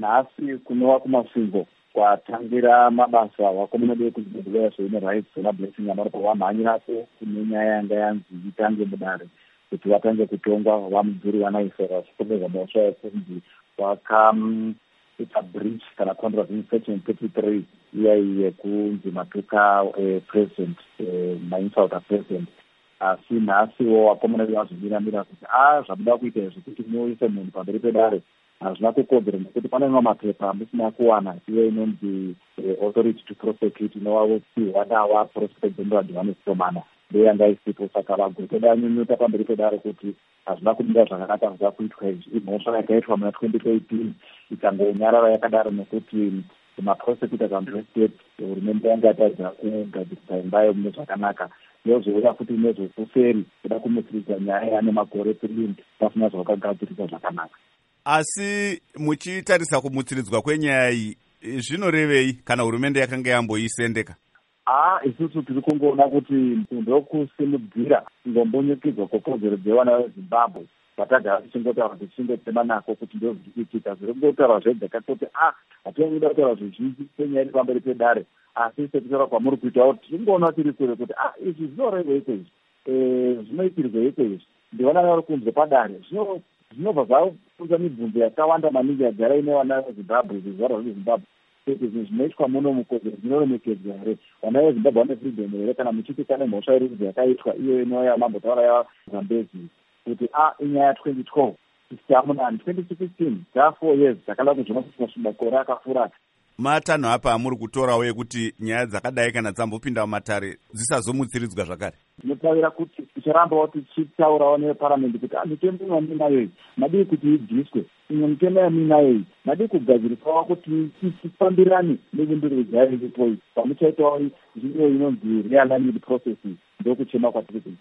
nhasi kunova kumasvingo kwatangira mabasa vakomana vekuzvibhedhlera zvehuman rights zona blessing amaripo vamhanyirapo kune nyaya yanga yanzi itange mudare kuti vatange kutongwa vamudhuri vanaisera zvikomeza mhosva yekunzi vakaita breach kana contravening section 33 iyai yekunzi matuka president mainsult apresident. Asi nhasiwo vakomana vazvimiramira kuti zvamuda kuita izvi kuti muise munhu pamberi pedare hazvina kukodzera nekuti pane imwe mapepa musina kuwana iyo inonzi authority to prosecute inovapiwa navaprospect general Johannes Tomana ndeyanga isipo. Saka vagotoda nyunyuta pamberi pedare kuti hazvina kudira zvakanaka zva kuitwa izvi. Imhosva yakaitwa muna 2018 ikangonyarara yakadaro nekuti maprosecutors and state hurumende yanga yatadza kugadzirisa imbayo mune zvakanaka yozouya futi nezvekuferi kuda kumutsiridza nyaya yane makore 3 pasina zvakagadzirisa zvakanaka. Asi muchitarisa kumutsiridzwa kwenyaya iyi zvinorevei kana hurumende yakanga yamboisendeka? Isusu tiri kungoona kuti ndokusimudzira ngombonyikidzwa kwekodzero dzevana vezimbabwe vatagara tichingotaura tichingotema nako kuti ndozvikuitika zviri kungotaura zvega kuti hatingoda kutaura zvizhinji senyaya iri pamberi pedare. Asi sekutaura kwamuri kuitawo tichingoona tiri kure kuti izvi zvinoreveiko izvi zvinoitirweiko izvi. Ndivana vari kunze padare zvinobva zvaunza mibvunzo yakawanda maningi yagara ine vana vezimbabwe zvizvarwa zvezimbabwe kuti izvi zvinoitwa muno mukodzero dzinoremekedzwa here. Vana vezimbabwe vane freedom here kana muchiti pane mhosva iri yakaitwa iyo inoya mambotaura yazambezi kuti inyaya ya 2012 isiamunani 2016 dza4 years dzakada kuzvona kusina makore akafurata. Matanho apa amuri kutorawo ekuti nyaya dzakadai kana dzambopinda mumatare dzisazomutsiridzwa zvakare. Tinotavira kuti ticharambawo tichitaurawo neparamendi kuti mitemo yaminayo madii kuti ibviswe, imwe mitemo yaminayo iyi madii kugadzirisawo kuti tifambirane nevimbiriro dzayo iripo iyi pamuchaitawo iyo inonzi realignment process ndokuchema kwatiri kuita.